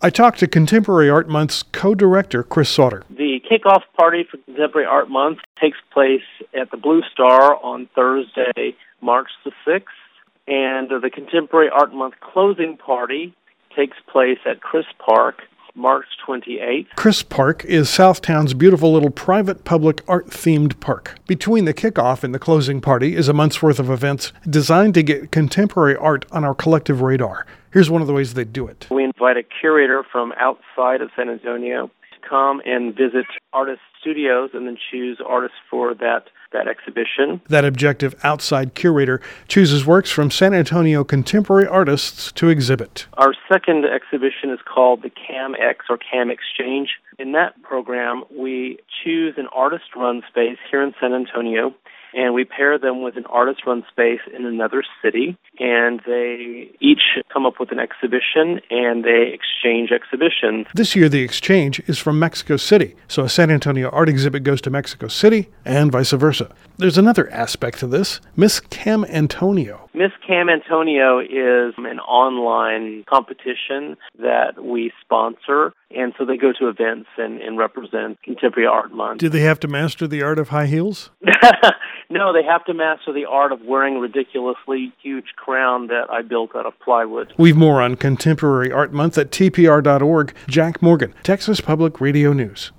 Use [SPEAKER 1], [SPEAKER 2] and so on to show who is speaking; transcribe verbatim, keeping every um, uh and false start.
[SPEAKER 1] I talked to Contemporary Art Month's co-director, Chris Sauter.
[SPEAKER 2] The kickoff party for Contemporary Art Month takes place at the Blue Star on Thursday, March the sixth, and the Contemporary Art Month closing party takes place at Chris Park, March twenty-eighth.
[SPEAKER 1] Chris Park is Southtown's beautiful little private public art-themed park. Between the kickoff and the closing party is a month's worth of events designed to get contemporary art on our collective radar. Here's one of the ways they do it.
[SPEAKER 2] We invite a curator from outside of San Antonio to come and visit artist studios and then choose artists for that, that exhibition.
[SPEAKER 1] That objective outside curator chooses works from San Antonio contemporary artists to exhibit.
[SPEAKER 2] Our second exhibition is called the CAMX, or CAM Exchange. In that program, we choose an artist-run space here in San Antonio, and we pair them with an artist-run space in another city, and they each come up with an exhibition, and they exchange exhibitions.
[SPEAKER 1] This year, the exchange is from Mexico City, so a San Antonio art exhibit goes to Mexico City, and vice versa. There's another aspect to this, Miss Cam Antonio.
[SPEAKER 2] Miss Cam Antonio is an online competition that we sponsor, and so they go to events and, and represent Contemporary Art Month.
[SPEAKER 1] Do they have to master the art of high heels?
[SPEAKER 2] No, they have to master the art of wearing a ridiculously huge crown that I built out of plywood.
[SPEAKER 1] We've more on Contemporary Art Month at T P R dot org. Jack Morgan, Texas Public Radio News.